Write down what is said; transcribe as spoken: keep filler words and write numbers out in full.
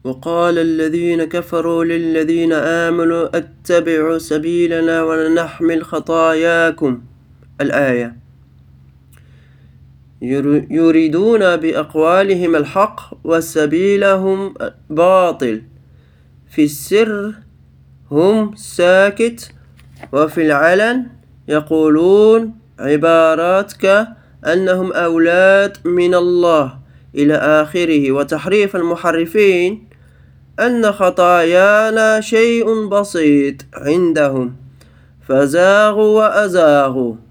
وقال الذين كفروا للذين آمنوا اتبعوا سبيلنا ولنحمل خطاياكم. الآية. يريدون بأقوالهم الحق وسبيلهم باطل، في السر هم ساكت وفي العلن يقولون عبارات كأنهم أولاد من الله إلى آخره. وتحريف المحرفين أن خطايانا شيء بسيط عندهم فزاغوا وأزاغوا.